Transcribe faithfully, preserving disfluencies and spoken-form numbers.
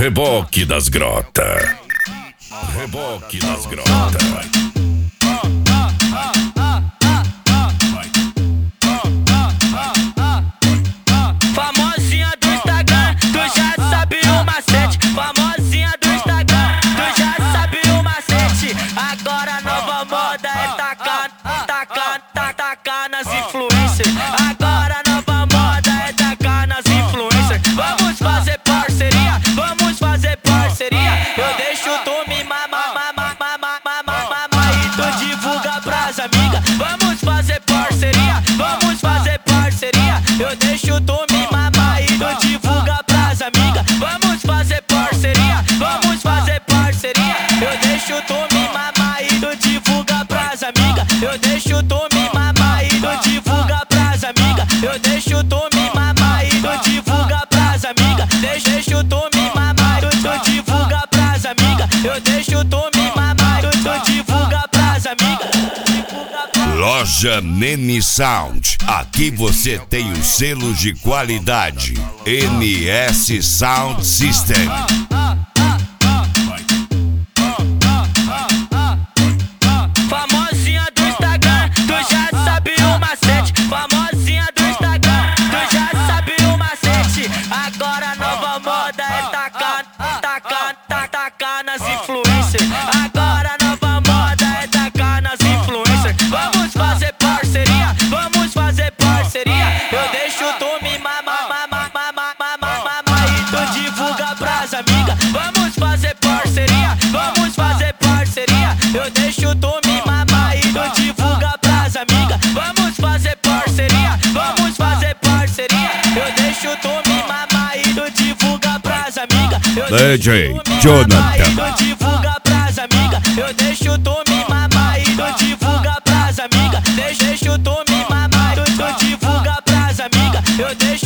Reboque das Grotas. Reboque das Grotas. Famosinha do Instagram, tu já sabe o macete. Famosinha do Instagram, tu já sabe o macete. Agora a nova moda é tacar, tacar, tacar, tacar nas influencers. Agora a nova moda é tacar nas influencers. Vamos fazer parceria, vamos fazer parceria. Eu deixo tu me mamar, mamar, mamar, mamar, mamar e tu divulga pras amigas. Vamos fazer parceria, vamos fazer parceria. Eu deixo tu me mamar e tu divulga pras amigas. Vamos fazer parceria, vamos fazer parceria. Eu deixo tu me mamar e tu divulga pras amigas. Eu deixo tu me mamar e tu divulga pras amigas. Eu deixo tu me mamar e tu divulga pras amigas. Deixo tu me mamar e tu divulga pras amigas. Eu deixo tu me mamar e tu divulga pras amigas. Loja Nene Sound. Aqui você tem os selos de qualidade. N S Sound System. Famosinha do Instagram, tu já sabe o macete. Famosinha do Instagram, tu já sabe o macete. Agora a nova moda é tacar, tacar, tacar, tacar nas influencers. Agora a nova moda é tacar nas influencers. Vamos fazer parceria, vamos fazer parceria. Eu deixo tu me mamar, mamar, mamar, mamar, mamar e tu divulga pras amigas. Vamos fazer parceria, vamos fazer parceria. Eu deixo tu me mamar e tu divulga pras amigas. Vamos fazer parceria, vamos fazer parceria. Eu deixo tu me mamar e tu divulga pras amigas. D J Jonathan. Tu divulga pras amigas. Eu deixo tu me mamar e tu divulga pras amigas. Deixo tu me mamar e tu divulga pras amigas. Eu deixo